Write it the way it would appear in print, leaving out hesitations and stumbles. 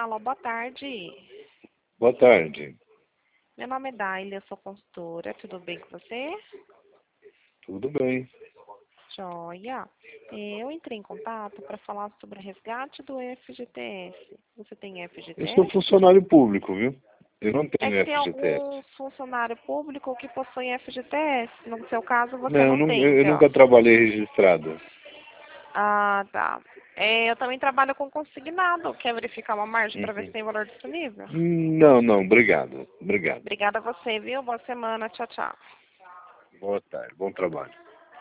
Alô, boa tarde. Boa tarde. Meu nome é Daile, eu sou consultora. Tudo bem com você? Tudo bem. Joia. Eu entrei em contato para falar sobre o resgate do FGTS. Você tem Eu sou FGTS? funcionário público, viu? Eu não É tenho que tem FGTS. algum funcionário público que possui FGTS. No seu caso, você Não, não tem, eu então. nunca trabalhei registrado. Ah, tá. Eu também trabalho com consignado. Quer verificar uma margem para ver se Uhum. tem valor disponível? Não, obrigado. Obrigado. Obrigada a você, viu? Boa semana. Tchau, tchau. Boa tarde, bom trabalho.